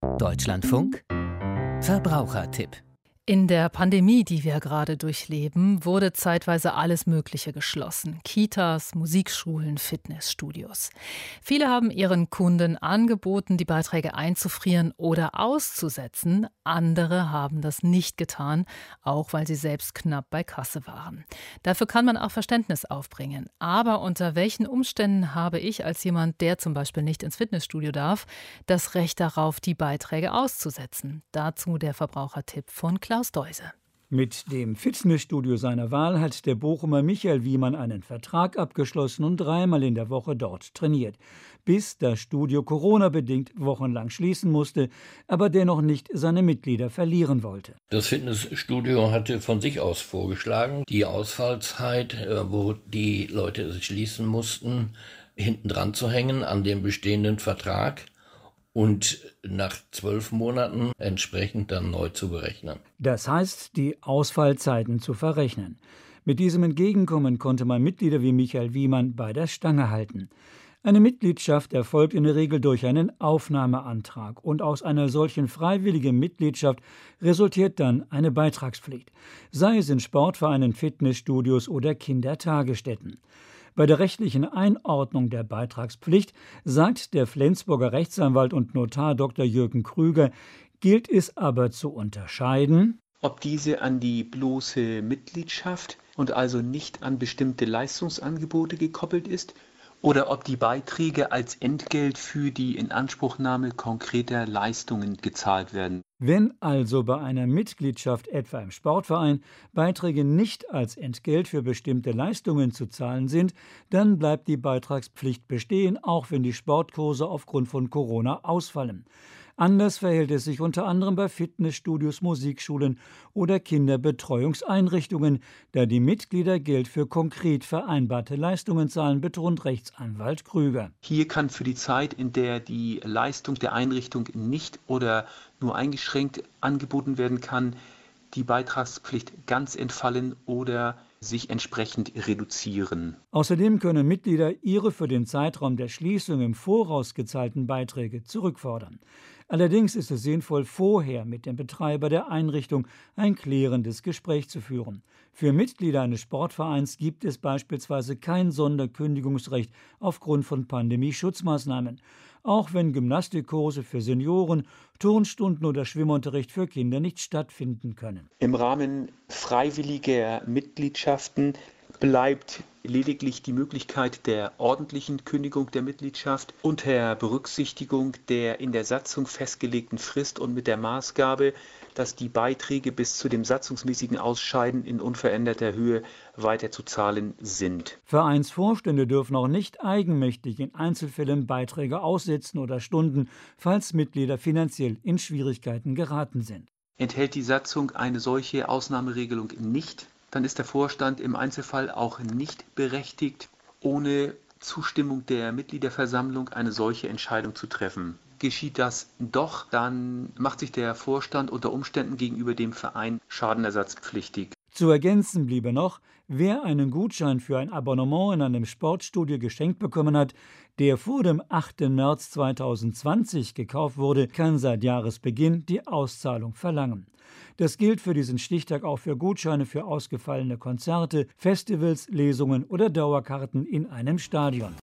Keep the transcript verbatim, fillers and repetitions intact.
Deutschlandfunk Verbrauchertipp. In der Pandemie, die wir gerade durchleben, wurde zeitweise alles Mögliche geschlossen. Kitas, Musikschulen, Fitnessstudios. Viele haben ihren Kunden angeboten, die Beiträge einzufrieren oder auszusetzen. Andere haben das nicht getan, auch weil sie selbst knapp bei Kasse waren. Dafür kann man auch Verständnis aufbringen. Aber unter welchen Umständen habe ich als jemand, der zum Beispiel nicht ins Fitnessstudio darf, das Recht darauf, die Beiträge auszusetzen? Dazu der Verbrauchertipp von Klaus Deuse. Mit dem Fitnessstudio seiner Wahl hat der Bochumer Michael Wiemann einen Vertrag abgeschlossen und dreimal in der Woche dort trainiert. Bis das Studio Corona-bedingt wochenlang schließen musste, aber dennoch nicht seine Mitglieder verlieren wollte. Das Fitnessstudio hatte von sich aus vorgeschlagen, die Ausfallzeit, wo die Leute schließen mussten, hinten dran zu hängen an dem bestehenden Vertrag und nach zwölf Monaten entsprechend dann neu zu berechnen. Das heißt, die Ausfallzeiten zu verrechnen. Mit diesem Entgegenkommen konnte man Mitglieder wie Michael Wiemann bei der Stange halten. Eine Mitgliedschaft erfolgt in der Regel durch einen Aufnahmeantrag und aus einer solchen freiwilligen Mitgliedschaft resultiert dann eine Beitragspflicht, sei es in Sportvereinen, Fitnessstudios oder Kindertagesstätten. Bei der rechtlichen Einordnung der Beitragspflicht, sagt der Flensburger Rechtsanwalt und Notar Doktor Jürgen Krüger, gilt es aber zu unterscheiden, ob diese an die bloße Mitgliedschaft und also nicht an bestimmte Leistungsangebote gekoppelt ist, oder ob die Beiträge als Entgelt für die Inanspruchnahme konkreter Leistungen gezahlt werden. Wenn also bei einer Mitgliedschaft etwa im Sportverein Beiträge nicht als Entgelt für bestimmte Leistungen zu zahlen sind, dann bleibt die Beitragspflicht bestehen, auch wenn die Sportkurse aufgrund von Corona ausfallen. Anders verhält es sich unter anderem bei Fitnessstudios, Musikschulen oder Kinderbetreuungseinrichtungen, da die Mitglieder Geld für konkret vereinbarte Leistungen zahlen, betont Rechtsanwalt Krüger. Hier kann für die Zeit, in der die Leistung der Einrichtung nicht oder nur eingeschränkt angeboten werden kann, die Beitragspflicht ganz entfallen oder sich entsprechend reduzieren. Außerdem können Mitglieder ihre für den Zeitraum der Schließung im Voraus gezahlten Beiträge zurückfordern. Allerdings ist es sinnvoll, vorher mit dem Betreiber der Einrichtung ein klärendes Gespräch zu führen. Für Mitglieder eines Sportvereins gibt es beispielsweise kein Sonderkündigungsrecht aufgrund von Pandemie-Schutzmaßnahmen, auch wenn Gymnastikkurse für Senioren, Turnstunden oder Schwimmunterricht für Kinder nicht stattfinden können. Im Rahmen freiwilliger Mitgliedschaften bleibt lediglich die Möglichkeit der ordentlichen Kündigung der Mitgliedschaft unter Berücksichtigung der in der Satzung festgelegten Frist und mit der Maßgabe, dass die Beiträge bis zu dem satzungsmäßigen Ausscheiden in unveränderter Höhe weiterzuzahlen sind. Vereinsvorstände dürfen auch nicht eigenmächtig in Einzelfällen Beiträge aussetzen oder stunden, falls Mitglieder finanziell in Schwierigkeiten geraten sind. Enthält die Satzung eine solche Ausnahmeregelung nicht, dann ist der Vorstand im Einzelfall auch nicht berechtigt, ohne Zustimmung der Mitgliederversammlung eine solche Entscheidung zu treffen. Geschieht das doch, dann macht sich der Vorstand unter Umständen gegenüber dem Verein schadenersatzpflichtig. Zu ergänzen bliebe noch, wer einen Gutschein für ein Abonnement in einem Sportstudio geschenkt bekommen hat, der vor dem achten März zweitausendzwanzig gekauft wurde, kann seit Jahresbeginn die Auszahlung verlangen. Das gilt für diesen Stichtag auch für Gutscheine für ausgefallene Konzerte, Festivals, Lesungen oder Dauerkarten in einem Stadion.